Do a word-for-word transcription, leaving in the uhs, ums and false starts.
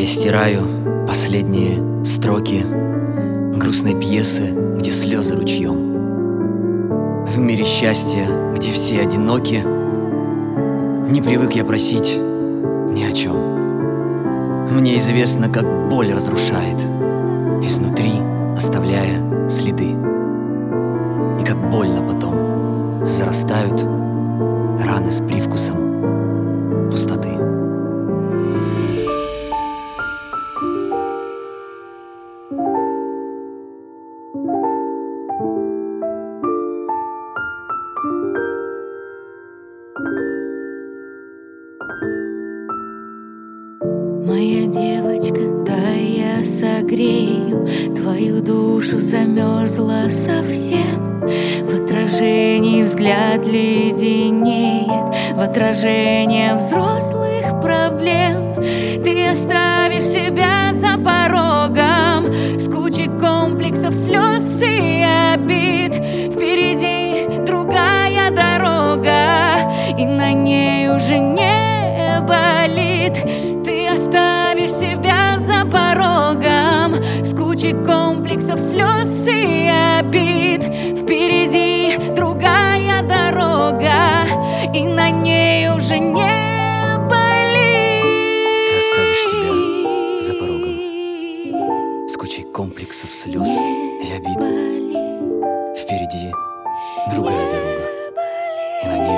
Я стираю последние строки грустной пьесы, где слезы ручьем. В мире счастья, где все одиноки, не привык я просить ни о чем. Мне известно, как боль разрушает изнутри, оставляя следы. И как больно потом зарастают раны с привкусом пустоты. Моя девочка, дай я согрею твою душу, замерзла совсем. В отражении взгляд леденеет, в отражении взрослых проблем. Ты оставишь себя за порогом с кучей комплексов, слез и обид. Впереди другая дорога, и на ней уже не болит. Ты оставишь себя за порогом с кучей комплексов, слез и обид. Впереди другая дорога, и на ней уже не болит. Ты оставишь себя за порогом с кучей комплексов, слез и обид. Впереди другая дорога, и на ней